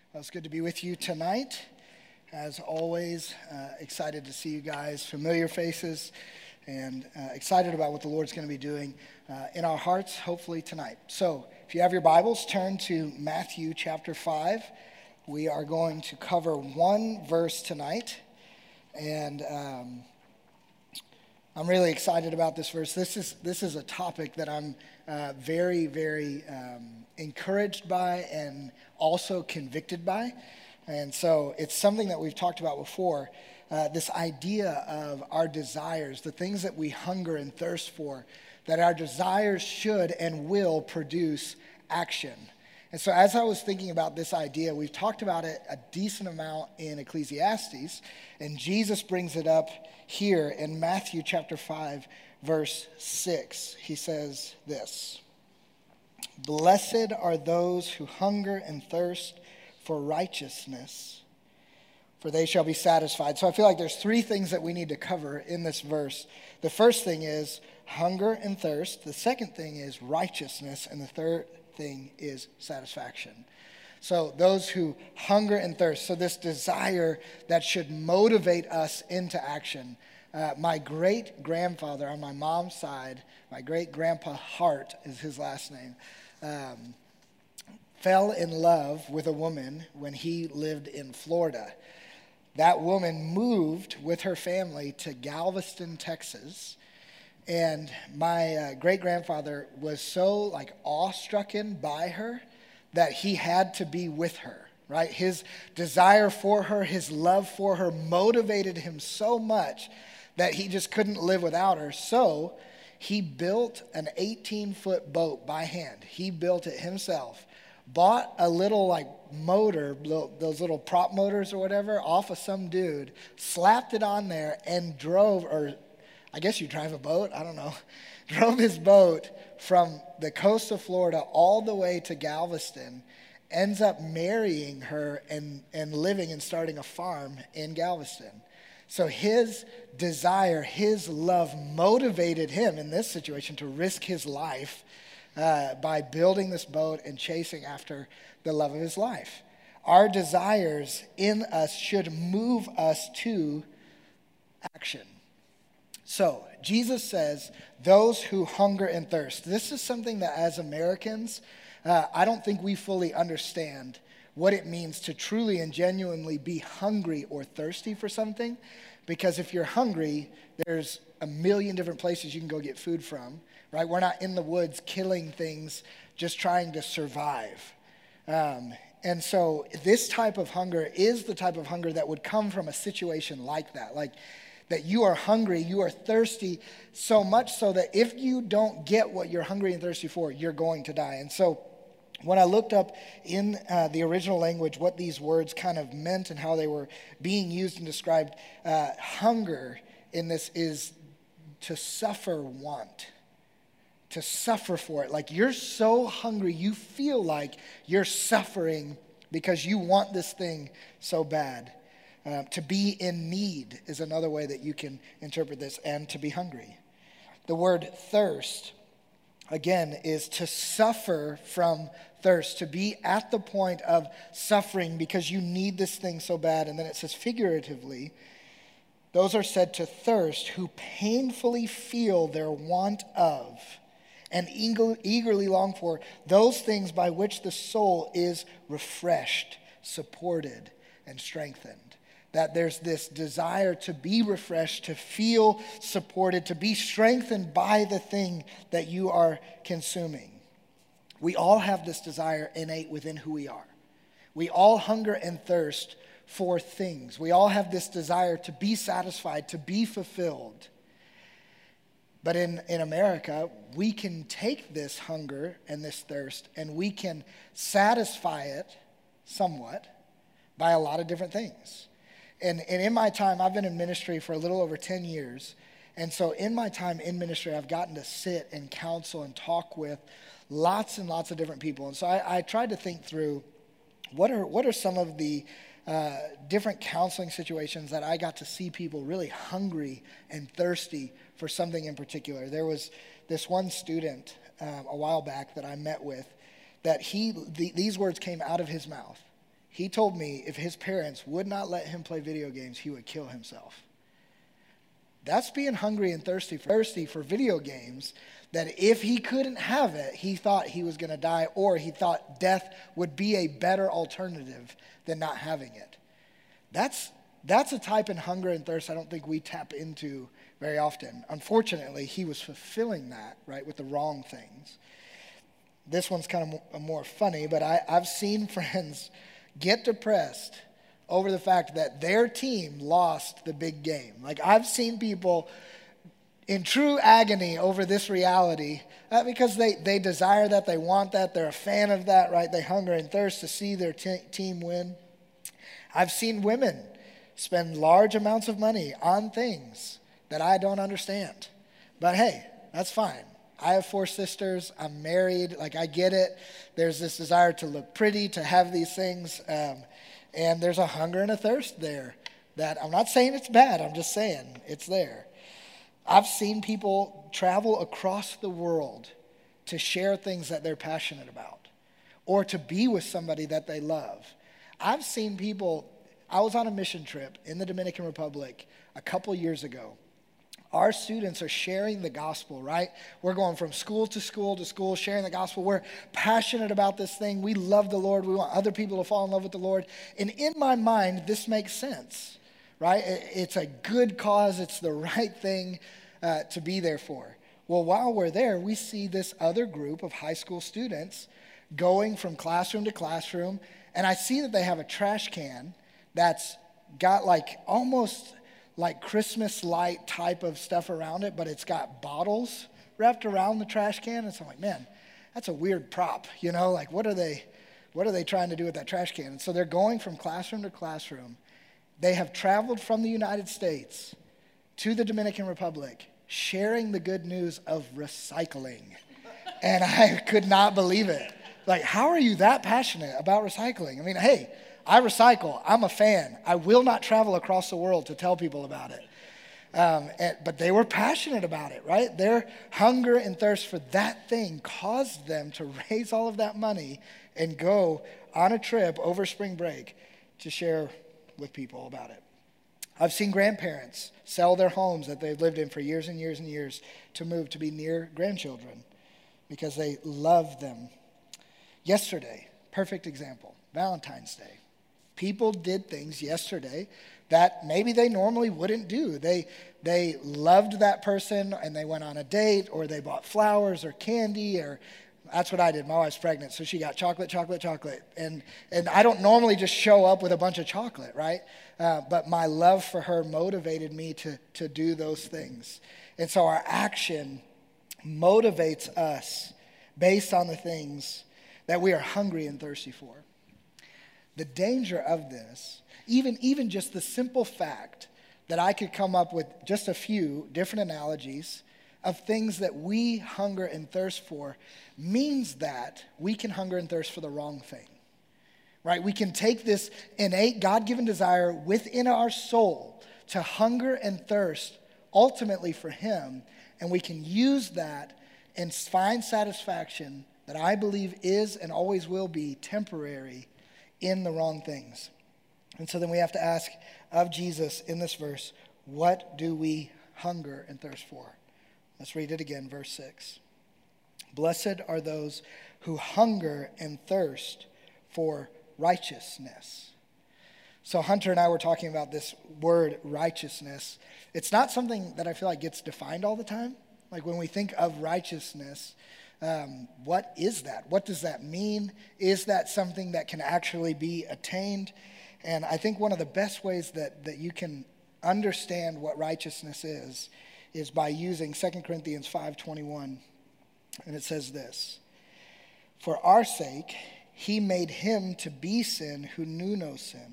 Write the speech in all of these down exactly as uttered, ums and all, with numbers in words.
Well, it's good to be with you tonight. As always, uh, excited to see you guys, familiar faces, and uh, excited about what the Lord's going to be doing uh, in our hearts, hopefully tonight. So, if you have your Bibles, turn to Matthew chapter five. We are going to cover one verse tonight, and um, I'm really excited about this verse. This is this is a topic that I'm uh, very, very um, encouraged by and also convicted by. And so it's something that we've talked about before, uh, this idea of our desires, the things that we hunger and thirst for, that our desires should and will produce action. And so as I was thinking about this idea, we've talked about it a decent amount in Ecclesiastes, and Jesus brings it up here in Matthew chapter five, verse six. He says this: "Blessed are those who hunger and thirst for righteousness, for they shall be satisfied." So I feel like there's three things that we need to cover in this verse. The first thing is hunger and thirst. The second thing is righteousness. And the third thing is satisfaction. So those who hunger and thirst, so this desire that should motivate us into action. Uh, my great-grandfather on my mom's side, my great-grandpa Hart is his last name, um, fell in love with a woman when he lived in Florida. That woman moved with her family to Galveston, Texas. And my uh, great-grandfather was so like awe-stricken by her that he had to be with her, right? His desire for her, his love for her motivated him so much that he just couldn't live without her. So he built an eighteen-foot boat by hand. He built it himself. Bought a little like motor, those little prop motors or whatever, off of some dude, slapped it on there and drove, or I guess you drive a boat, I don't know, drove his boat from the coast of Florida all the way to Galveston, ends up marrying her and, and living and starting a farm in Galveston. So his desire, his love motivated him in this situation to risk his life Uh, by building this boat and chasing after the love of his life. Our desires in us should move us to action. So, Jesus says, those who hunger and thirst. This is something that as Americans, uh, I don't think we fully understand what it means to truly and genuinely be hungry or thirsty for something. Because if you're hungry, there's a million different places you can go get food from. Right? We're not in the woods killing things, just trying to survive. Um, and so this type of hunger is the type of hunger that would come from a situation like that. Like that you are hungry, you are thirsty so much so that if you don't get what you're hungry and thirsty for, you're going to die. And so when I looked up in uh, the original language what these words kind of meant and how they were being used and described, uh, hunger in this is to suffer want. To suffer for it. Like you're so hungry, you feel like you're suffering because you want this thing so bad. Uh, to be in need is another way that you can interpret this, and to be hungry. The word thirst, again, is to suffer from thirst, to be at the point of suffering because you need this thing so bad. And then it says figuratively, those are said to thirst who painfully feel their want of and eagerly long for those things by which the soul is refreshed, supported, and strengthened. That there's this desire to be refreshed, to feel supported, to be strengthened by the thing that you are consuming. We all have this desire innate within who we are. We all hunger and thirst for things. We all have this desire to be satisfied, to be fulfilled. But in, in America, we can take this hunger and this thirst and we can satisfy it somewhat by a lot of different things. And, and in my time, I've been in ministry for a little over ten years. And so in my time in ministry, I've gotten to sit and counsel and talk with lots and lots of different people. And so I, I tried to think through what are, what are some of the uh, different counseling situations that I got to see people really hungry and thirsty for something in particular. There was this one student um, a while back that I met with that he, the, these words came out of his mouth. He told me if his parents would not let him play video games, he would kill himself. That's being hungry and thirsty for, thirsty for video games, that if he couldn't have it, he thought he was going to die, or he thought death would be a better alternative than not having it. That's, that's a type of hunger and thirst I don't think we tap into very often. Unfortunately, he was fulfilling that, right, with the wrong things. This one's kind of more funny, but I, I've seen friends get depressed over the fact that their team lost the big game. Like, I've seen people in true agony over this reality uh, because they, they desire that, they want that, they're a fan of that, right? They hunger and thirst to see their t- team win. I've seen women spend large amounts of money on things that I don't understand. But hey, that's fine. I have four sisters. I'm married. Like, I get it. There's this desire to look pretty, to have these things. Um, and there's a hunger and a thirst there that I'm not saying it's bad. I'm just saying it's there. I've seen people travel across the world to share things that they're passionate about or to be with somebody that they love. I've seen people, I was on a mission trip in the Dominican Republic a couple years ago. Our students are sharing the gospel, right? We're going from school to school to school, sharing the gospel. We're passionate about this thing. We love the Lord. We want other people to fall in love with the Lord. And in my mind, this makes sense, right? It's a good cause. It's the right thing uh, to be there for. Well, while we're there, we see this other group of high school students going from classroom to classroom. And I see that they have a trash can that's got like almost like Christmas light type of stuff around it, but it's got bottles wrapped around the trash can. And so I'm like, man, that's a weird prop, you know, like what are they, what are they trying to do with that trash can? And so they're going from classroom to classroom. They have traveled from the United States to the Dominican Republic, sharing the good news of recycling. And I could not believe it. Like, how are you that passionate about recycling? I mean, hey, I recycle. I'm a fan. I will not travel across the world to tell people about it. Um, and, but they were passionate about it, right? Their hunger and thirst for that thing caused them to raise all of that money and go on a trip over spring break to share with people about it. I've seen grandparents sell their homes that they've lived in for years and years and years to move to be near grandchildren because they love them. Yesterday, perfect example, Valentine's Day. People did things yesterday that maybe they normally wouldn't do. They they loved that person and they went on a date, or they bought flowers or candy, or that's what I did. My wife's pregnant, so she got chocolate, chocolate, chocolate. And and I don't normally just show up with a bunch of chocolate, right? Uh, but my love for her motivated me to, to do those things. And so our action motivates us based on the things that we are hungry and thirsty for. The danger of this, even, even just the simple fact that I could come up with just a few different analogies of things that we hunger and thirst for, means that we can hunger and thirst for the wrong thing, right? We can take this innate God-given desire within our soul to hunger and thirst ultimately for Him, and we can use that and find satisfaction that I believe is and always will be temporary in the wrong things. And so then we have to ask of Jesus in this verse, what do we hunger and thirst for? Let's read it again, verse six. Blessed are those who hunger and thirst for righteousness. So Hunter and I were talking about this word righteousness. It's not something that I feel like gets defined all the time. Like when we think of righteousness, Um, what is that? What does that mean? Is that something that can actually be attained? And I think one of the best ways that, that you can understand what righteousness is, is by using Second Corinthians five twenty-one. And it says this, for our sake, He made Him to be sin who knew no sin,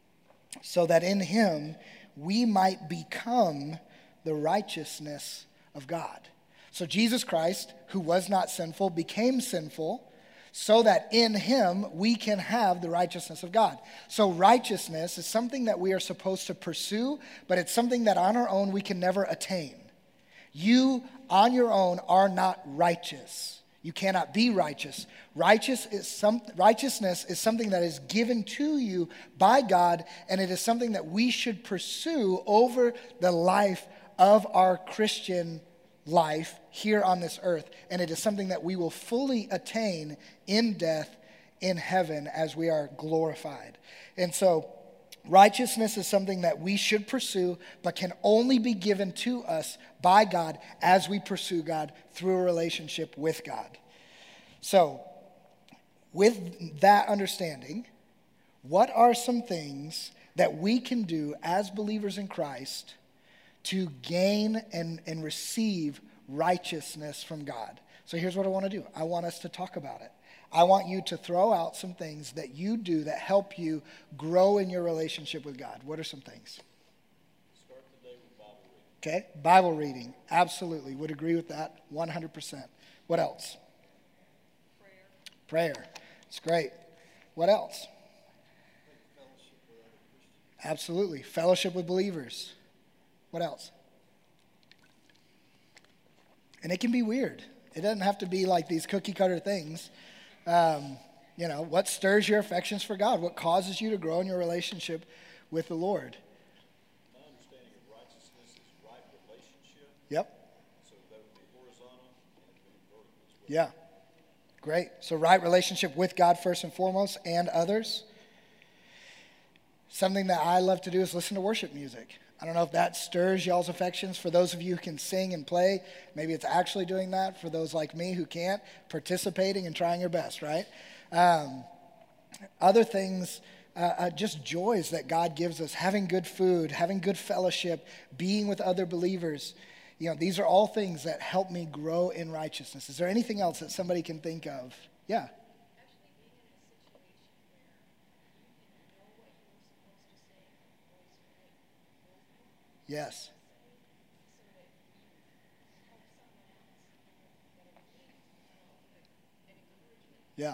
so that in Him we might become the righteousness of God. So Jesus Christ, who was not sinful, became sinful so that in Him we can have the righteousness of God. So righteousness is something that we are supposed to pursue, but it's something that on our own we can never attain. You on your own are not righteous. You cannot be righteous. Righteous is some, righteousness is something that is given to you by God, and it is something that we should pursue over the life of our Christian life here on this earth. And it is something that we will fully attain in death in heaven as we are glorified. And so righteousness is something that we should pursue, but can only be given to us by God as we pursue God through a relationship with God. So, with that understanding, what are some things that we can do as believers in Christ to gain and, and receive righteousness from God? So here's what I want to do. I want us to talk about it. I want you to throw out some things that you do that help you grow in your relationship with God. What are some things? Start the day with Bible reading. Okay, Bible reading. Absolutely. Would agree with that one hundred percent. What else? Prayer. Prayer. It's great. What else? Fellowship with other Christians. Absolutely. Fellowship with believers. What else? And it can be weird. It doesn't have to be like these cookie cutter things. Um, you know, what stirs your affections for God? What causes you to grow in your relationship with the Lord? My understanding of righteousness is right relationship. Yep. So that would be horizontal and it would be vertical as well. Yeah. Great. So right relationship with God first and foremost and others. Something that I love to do is listen to worship music. I don't know if that stirs y'all's affections. For those of you who can sing and play, maybe it's actually doing that. For those like me who can't, participating and trying your best, right? Um, other things, uh, uh, just joys that God gives us, having good food, having good fellowship, being with other believers. You know, these are all things that help me grow in righteousness. Is there anything else that somebody can think of? Yeah. Yes. Yeah.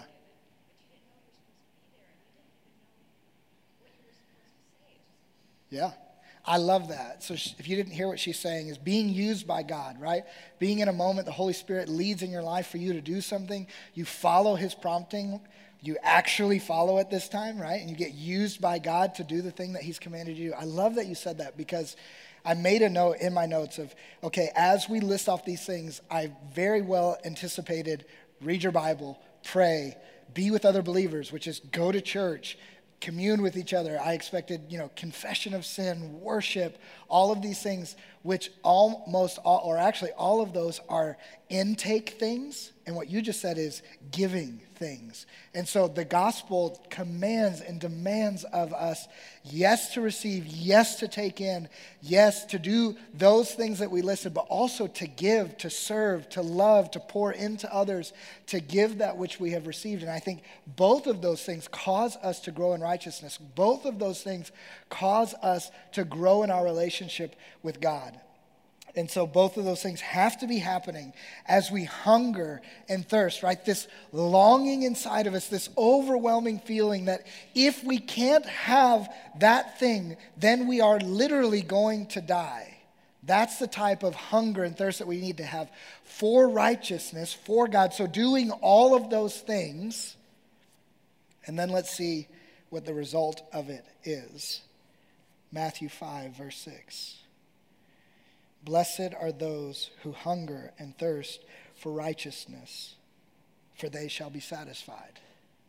Yeah. I love that. So if you didn't hear what she's saying, is being used by God, right? Being in a moment, the Holy Spirit leads in your life for you to do something. You follow his prompting. You actually follow it this time, right? And you get used by God to do the thing that he's commanded you to do. I love that you said that because I made a note in my notes of, okay, as we list off these things, I very well anticipated read your Bible, pray, be with other believers, which is go to church, commune with each other. I expected, you know, confession of sin, worship, all of these things, which almost all, or actually all of those are intake things. And what you just said is giving things. And so the gospel commands and demands of us, yes, to receive, yes, to take in, yes, to do those things that we listed, but also to give, to serve, to love, to pour into others, to give that which we have received. And I think both of those things cause us to grow in righteousness. Both of those things cause us to grow in our relationship with God. And so both of those things have to be happening as we hunger and thirst, right? This longing inside of us, this overwhelming feeling that if we can't have that thing, then we are literally going to die. That's the type of hunger and thirst that we need to have for righteousness, for God. So doing all of those things, and then let's see what the result of it is. Matthew five, verse six. Blessed are those who hunger and thirst for righteousness, for they shall be satisfied.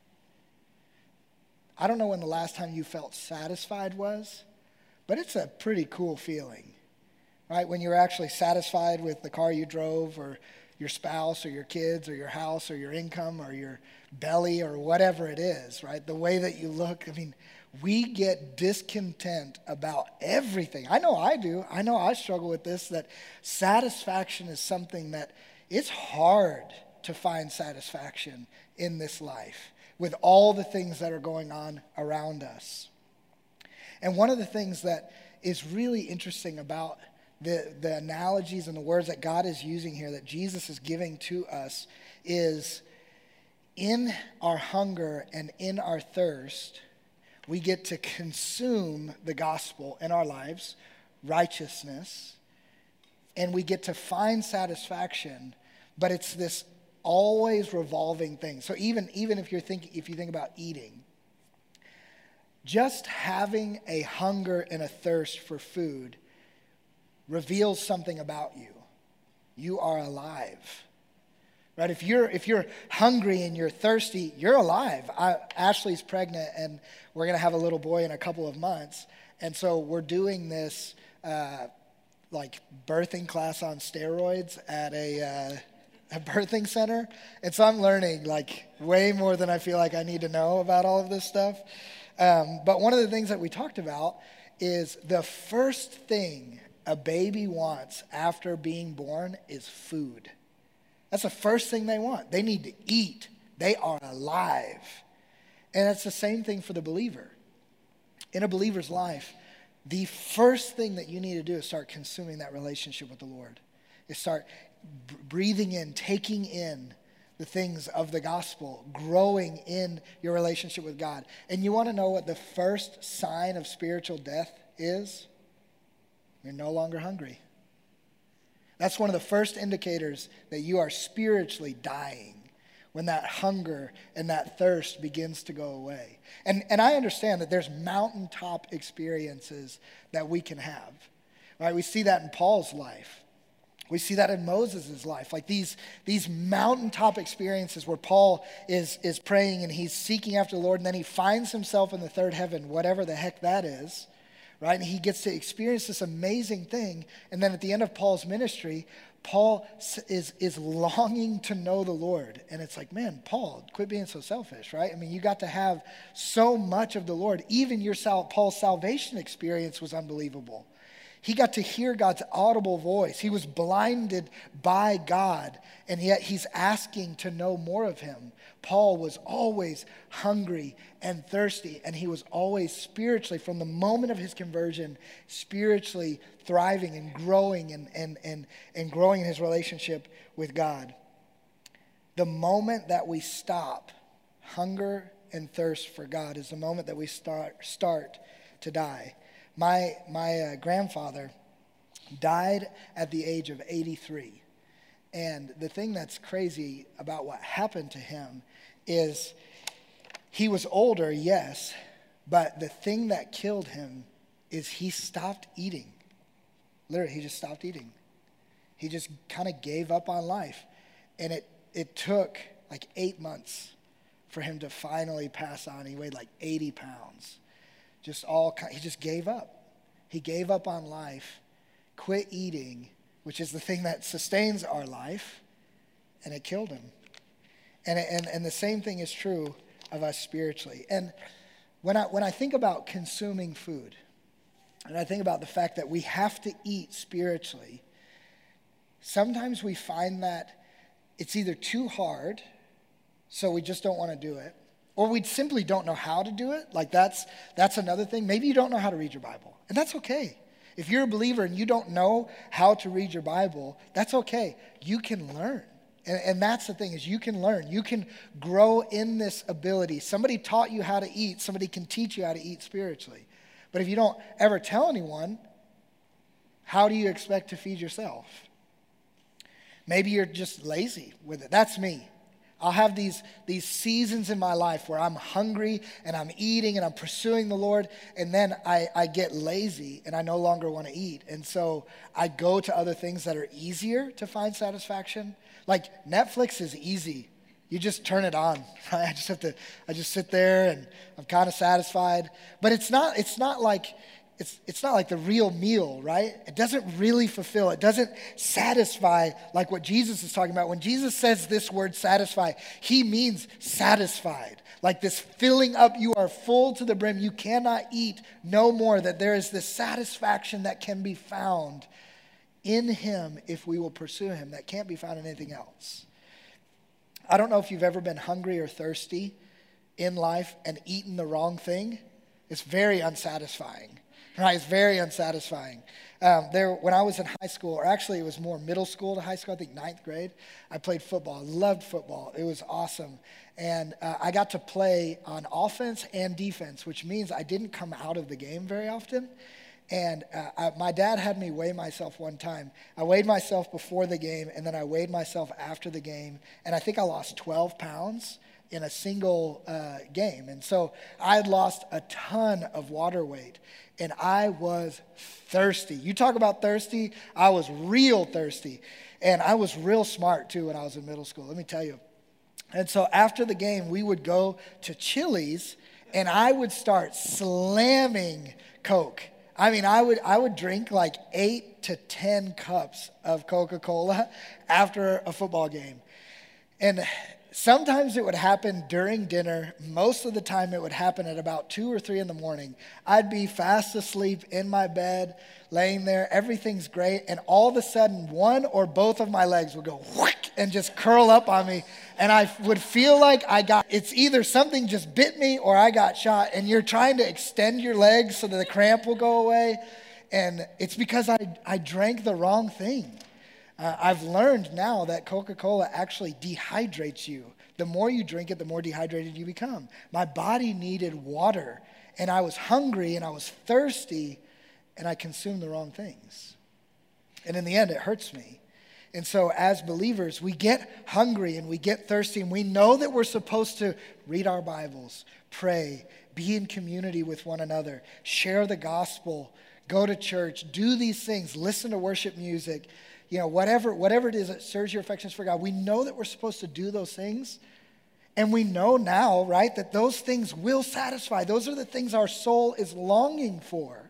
I don't know when the last time you felt satisfied was, but it's a pretty cool feeling, right? When you're actually satisfied with the car you drove or your spouse or your kids or your house or your income or your belly or whatever it is, right? The way that you look, I mean, we get discontent about everything. I know I do. I know I struggle with this, that satisfaction is something that it's hard to find satisfaction in this life with all the things that are going on around us. And one of the things that is really interesting about the, the analogies and the words that God is using here, that Jesus is giving to us, is in our hunger and in our thirst, we get to consume the gospel in our lives, righteousness, and we get to find satisfaction, but it's this always revolving thing. So even, even if you're thinking, if you think about eating, just having a hunger and a thirst for food reveals something about you. You are alive. Right? If you're if you're hungry and you're thirsty, you're alive. I, Ashley's pregnant, and we're gonna have a little boy in a couple of months, and so we're doing this uh, like birthing class on steroids at a, uh, a birthing center, and so I'm learning like way more than I feel like I need to know about all of this stuff. Um, but one of the things that we talked about is the first thing a baby wants after being born is food. That's the first thing they want. They need to eat. They are alive. And it's the same thing for the believer. In a believer's life, the first thing that you need to do is start consuming that relationship with the Lord. Is start b- breathing in, taking in the things of the gospel, growing in your relationship with God. And you want to know what the first sign of spiritual death is? You're no longer hungry. That's one of the first indicators that you are spiritually dying, when that hunger and that thirst begins to go away. And, and I understand that there's mountaintop experiences that we can have, right? We see that in Paul's life. We see that in Moses' life, like these, these mountaintop experiences where Paul is, is praying and he's seeking after the Lord, and then he finds himself in the third heaven, whatever the heck that is. Right? And he gets to experience this amazing thing. And then at the end of Paul's ministry, Paul is, is longing to know the Lord. And it's like, man, Paul, quit being so selfish, right? I mean, you got to have so much of the Lord. Even your sal- Paul's salvation experience was unbelievable. He got to hear God's audible voice. He was blinded by God, and yet he's asking to know more of him. Paul was always hungry and thirsty, and he was always spiritually, from the moment of his conversion, spiritually thriving and growing and, and, and, and growing in his relationship with God. The moment that we stop hunger and thirst for God is the moment that we start, start to die. My, my uh, grandfather died at the age of eighty-three. And the thing that's crazy about what happened to him is he was older, yes, but the thing that killed him is he stopped eating. Literally, he just stopped eating. He just kind of gave up on life. And it, it took like eight months for him to finally pass on. He weighed like eighty pounds. Just all, he just gave up. He gave up on life, quit eating, which is the thing that sustains our life, and it killed him. And, and, and the same thing is true of us spiritually. And when I, when I think about consuming food, and I think about the fact that we have to eat spiritually, sometimes we find that it's either too hard, so we just don't want to do it, or we simply don't know how to do it. Like that's that's another thing. Maybe you don't know how to read your Bible, and that's okay. If you're a believer and you don't know how to read your Bible, that's okay. You can learn. And, and that's the thing, is you can learn. You can grow in this ability. Somebody taught you how to eat. Somebody can teach you how to eat spiritually. But if you don't ever tell anyone, how do you expect to feed yourself? Maybe you're just lazy with it. That's me. I'll have these, these seasons in my life where I'm hungry and I'm eating and I'm pursuing the Lord, and then I, I get lazy and I no longer want to eat. And so I go to other things that are easier to find satisfaction. Like Netflix is easy. You just turn it on, right? I just have to, I just sit there and I'm kind of satisfied. But it's not, it's not like, It's, it's not like the real meal, right? It doesn't really fulfill. It doesn't satisfy like what Jesus is talking about. When Jesus says this word satisfy, he means satisfied. Like this filling up, you are full to the brim. You cannot eat no more. That there is this satisfaction that can be found in him if we will pursue him, that can't be found in anything else. I don't know if you've ever been hungry or thirsty in life and eaten the wrong thing. It's very unsatisfying. Right, it's very unsatisfying. Um, there, when I was in high school, or actually it was more middle school to high school, I think ninth grade, I played football. I loved football. It was awesome. And uh, I got to play on offense and defense, which means I didn't come out of the game very often. And uh, I, my dad had me weigh myself one time. I weighed myself before the game, and then I weighed myself after the game. And I think I lost twelve pounds in a single uh, game. And so I had lost a ton of water weight, and I was thirsty. You talk about thirsty, I was real thirsty. And I was real smart, too, when I was in middle school, let me tell you. And so after the game, we would go to Chili's, and I would start slamming Coke. I mean, I would I would drink like eight to ten cups of Coca-Cola after a football game. And sometimes it would happen during dinner. Most of the time it would happen at about two or three in the morning. I'd be fast asleep in my bed, laying there. Everything's great. And all of a sudden, one or both of my legs would go whack and just curl up on me. And I would feel like I got, it's either something just bit me or I got shot. And you're trying to extend your legs so that the cramp will go away. And it's because I, I drank the wrong thing. Uh, I've learned now that Coca-Cola actually dehydrates you. The more you drink it, the more dehydrated you become. My body needed water, and I was hungry, and I was thirsty, and I consumed the wrong things. And in the end, it hurts me. And so as believers, we get hungry and we get thirsty, and we know that we're supposed to read our Bibles, pray, be in community with one another, share the gospel, go to church, do these things, listen to worship music, you know, whatever, whatever it is that stirs your affections for God. We know that we're supposed to do those things. And we know now, right, that those things will satisfy. Those are the things our soul is longing for.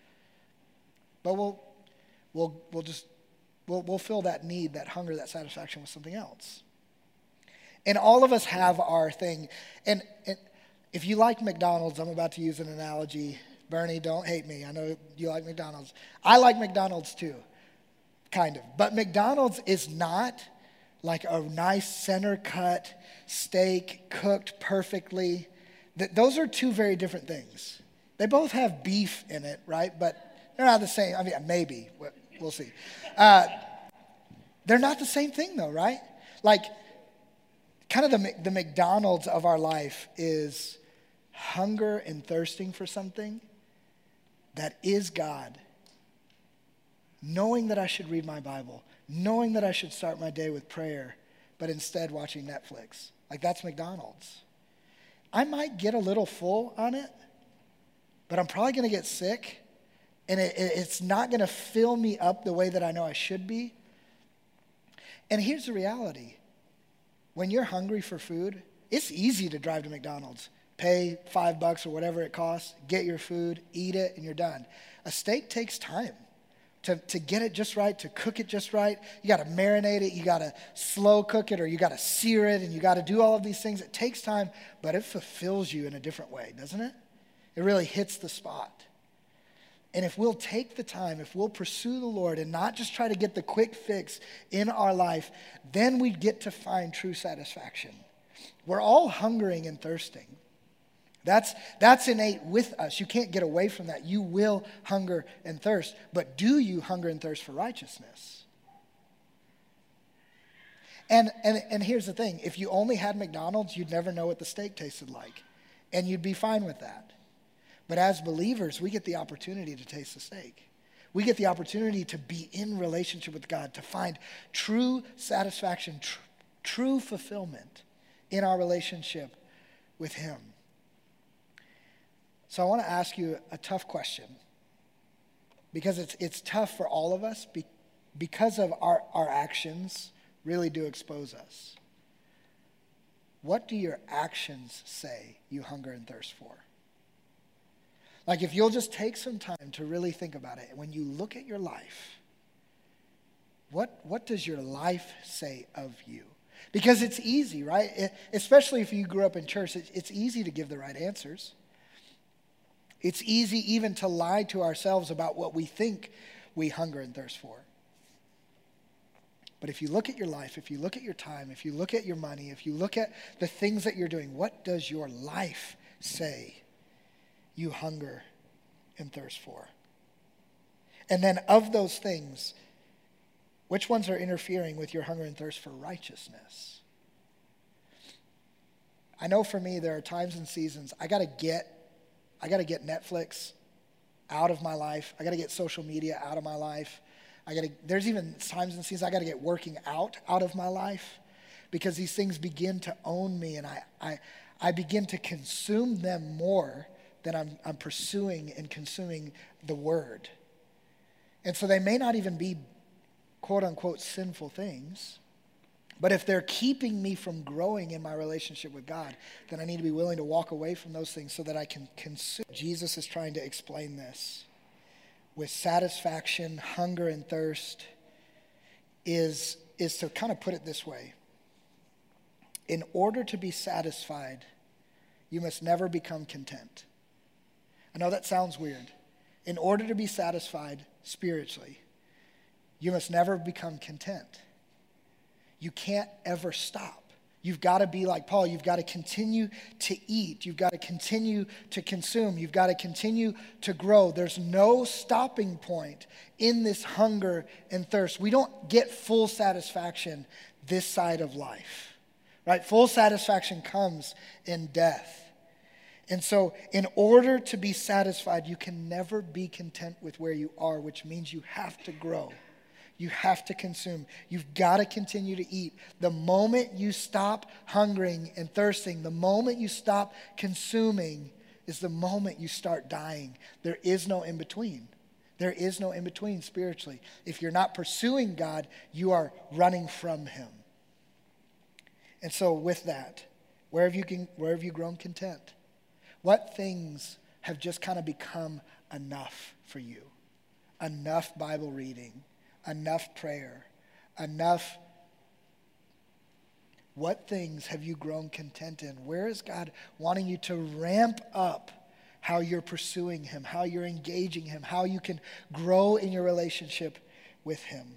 But we'll, we'll, we'll just, we'll, we'll fill that need, that hunger, that satisfaction with something else. And all of us have our thing. And, and if you like McDonald's, I'm about to use an analogy. Bernie, don't hate me. I know you like McDonald's. I like McDonald's too. Kind of. But McDonald's is not like a nice center cut steak cooked perfectly. Th- those are two very different things. They both have beef in it, right? But they're not the same. I mean, maybe. We'll see. Uh, they're not the same thing though, right? Like kind of the, the McDonald's of our life is hunger and thirsting for something that is God. Knowing that I should read my Bible, knowing that I should start my day with prayer, but instead watching Netflix. Like that's McDonald's. I might get a little full on it, but I'm probably going to get sick, and it, it, it's not going to fill me up the way that I know I should be. And here's the reality. When you're hungry for food, it's easy to drive to McDonald's, pay five bucks or whatever it costs, get your food, eat it, and you're done. A steak takes time. To, to get it just right, to cook it just right. You got to marinate it, you got to slow cook it, or you got to sear it, and you got to do all of these things. It takes time, but it fulfills you in a different way, doesn't it? It really hits the spot. And if we'll take the time, if we'll pursue the Lord and not just try to get the quick fix in our life, then we get to find true satisfaction. We're all hungering and thirsting. That's, that's innate with us. You can't get away from that. You will hunger and thirst. But do you hunger and thirst for righteousness? And, and, and here's the thing. If you only had McDonald's, you'd never know what the steak tasted like. And you'd be fine with that. But as believers, we get the opportunity to taste the steak. We get the opportunity to be in relationship with God, to find true satisfaction, tr- true fulfillment in our relationship with Him. So I want to ask you a tough question, because it's it's tough for all of us be, because of our, our actions really do expose us. What do your actions say you hunger and thirst for? Like if you'll just take some time to really think about it, when you look at your life, what, what does your life say of you? Because it's easy, right? It, especially if you grew up in church, it, it's easy to give the right answers. It's easy even to lie to ourselves about what we think we hunger and thirst for. But if you look at your life, if you look at your time, if you look at your money, if you look at the things that you're doing, what does your life say you hunger and thirst for? And then of those things, which ones are interfering with your hunger and thirst for righteousness? I know for me, there are times and seasons I got to get I got to get Netflix out of my life. I got to get social media out of my life. I got to, there's even times and seasons I got to get working out out of my life because these things begin to own me and I, I, I begin to consume them more than I'm, I'm pursuing and consuming the word. And so they may not even be quote unquote sinful things, but if they're keeping me from growing in my relationship with God, then I need to be willing to walk away from those things so that I can consume. Jesus is trying to explain this with satisfaction, hunger, and thirst is, is to kind of put it this way. In order to be satisfied, you must never become content. I know that sounds weird. In order to be satisfied spiritually, you must never become content. You can't ever stop. You've got to be like Paul. You've got to continue to eat. You've got to continue to consume. You've got to continue to grow. There's no stopping point in this hunger and thirst. We don't get full satisfaction this side of life, right? Full satisfaction comes in death. And so in order to be satisfied, you can never be content with where you are, which means you have to grow. You have to consume. You've got to continue to eat. The moment you stop hungering and thirsting, the moment you stop consuming is the moment you start dying. There is no in between. There is no in between spiritually. If you're not pursuing God, you are running from him. And so with that, where have you, where have you grown content? What things have just kind of become enough for you? Enough Bible reading, enough prayer, enough. What things have you grown content in? Where is God wanting you to ramp up how you're pursuing him, how you're engaging him, how you can grow in your relationship with him?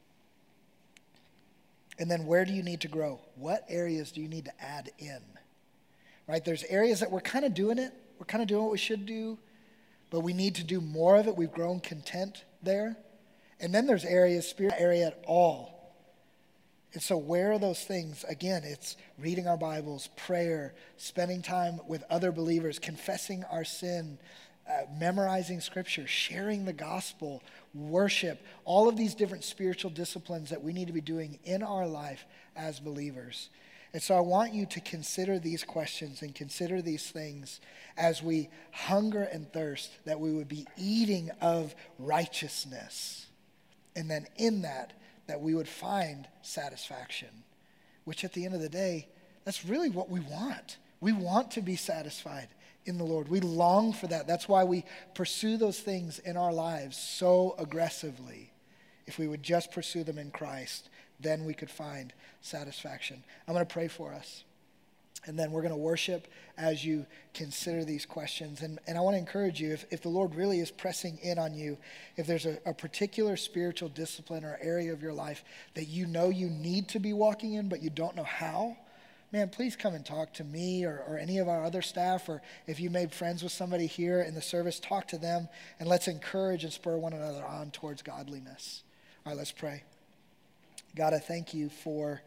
And then where do you need to grow? What areas do you need to add in? Right? There's areas that we're kind of doing it. We're kind of doing what we should do, but we need to do more of it. We've grown content there. And then there's areas, spirit area at all. And so where are those things? Again, it's reading our Bibles, prayer, spending time with other believers, confessing our sin, uh, memorizing scripture, sharing the gospel, worship, all of these different spiritual disciplines that we need to be doing in our life as believers. And so I want you to consider these questions and consider these things as we hunger and thirst, that we would be eating of righteousness. And then in that, that we would find satisfaction, which at the end of the day, that's really what we want. We want to be satisfied in the Lord. We long for that. That's why we pursue those things in our lives so aggressively. If we would just pursue them in Christ, then we could find satisfaction. I'm going to pray for us. And then we're going to worship as you consider these questions. And, and I want to encourage you, if, if the Lord really is pressing in on you, if there's a, a particular spiritual discipline or area of your life that you know you need to be walking in, but you don't know how, man, please come and talk to me or, or any of our other staff, or if you made friends with somebody here in the service, talk to them, and let's encourage and spur one another on towards godliness. All right, let's pray. God, I thank you for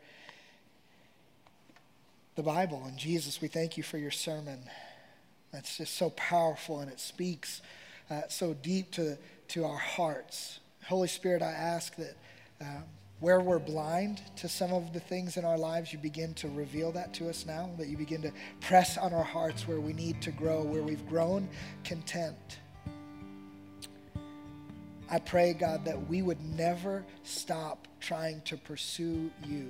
the Bible. And Jesus, we thank you for your sermon. That's just so powerful, and it speaks uh, so deep to, to our hearts. Holy Spirit, I ask that um, where we're blind to some of the things in our lives, you begin to reveal that to us now, that you begin to press on our hearts where we need to grow, where we've grown content. I pray, God, that we would never stop trying to pursue you.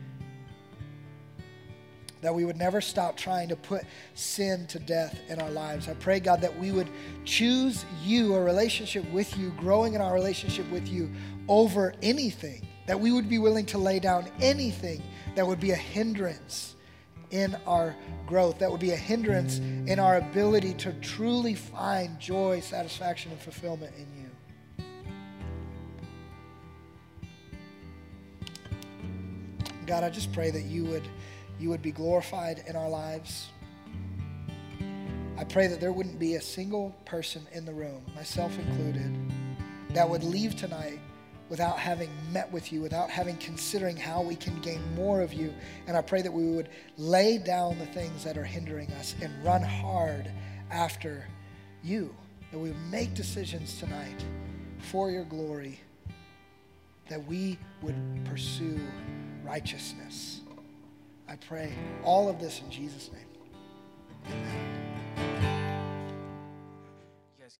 That we would never stop trying to put sin to death in our lives. I pray, God, that we would choose you, a relationship with you, growing in our relationship with you over anything. That we would be willing to lay down anything that would be a hindrance in our growth, that would be a hindrance in our ability to truly find joy, satisfaction, and fulfillment in you. God, I just pray that you would you would be glorified in our lives. I pray that there wouldn't be a single person in the room, myself included, that would leave tonight without having met with you, without having considering how we can gain more of you. And I pray that we would lay down the things that are hindering us and run hard after you. that we would make decisions tonight for your glory, that we would pursue righteousness. I pray all of this in Jesus' name. Amen.